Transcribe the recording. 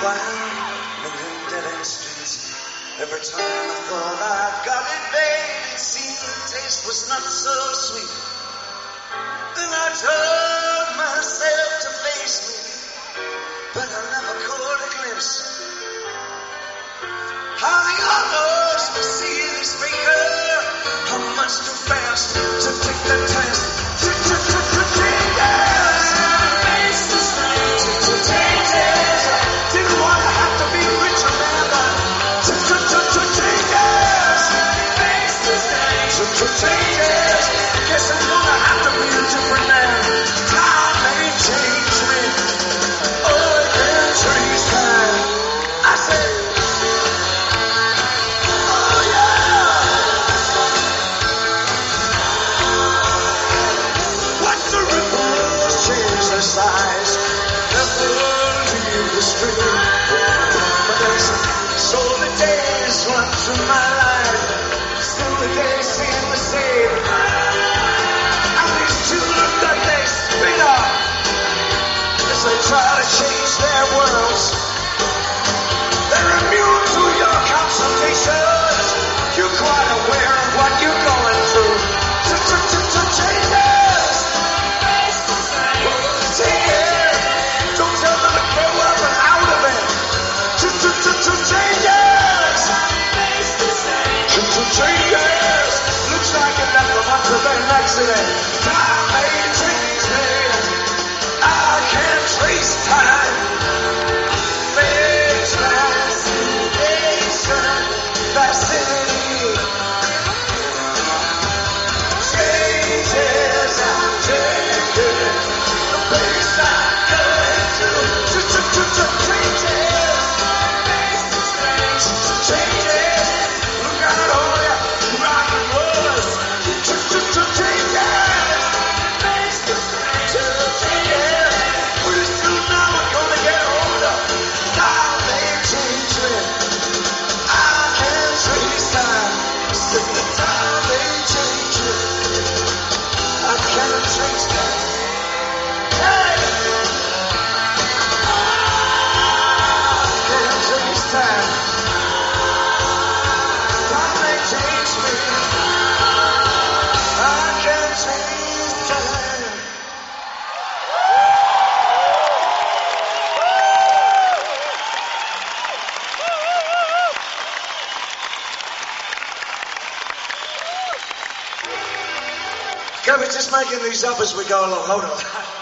while in dead-end streets. Every time I thought I got it made, it seemed the taste was not so sweet. Then I told myself to face me, but I never caught a glimpse how the others will see this faker. I'm much too fast to take the test. Didn't want to have to be rich or man, but changes. Guess I'm gonna have to be a different man. Time ain't changed me. Oh, it can't change time. I say, oh yeah. Watch the ripples change their size. Never leave the stream. But there's so the days run through my life. Still the days seem the same. And these two look like they spin up as they try to change their worlds. They're immune to your consultations. You're quite aware of what you're going through. Changes. Take care. Don't tell them to grow up and out of it. Changes. Changes. Looks like it left them up to an accident. Time ain't changed me. I can't trace time. Makes fascination, fascinating. Changes I'm taking. The place I'm going to. Changes. Changes. Look out all ya rock and rollers. Changes. Pretty soon now I'm gonna get older. Time may change me. I can't trace time. Sick of time may change me. I can't trace time. Hey! I can't trace time. Time may change me. I can't trace time. Okay, we're just making these up as we go along. Hold on.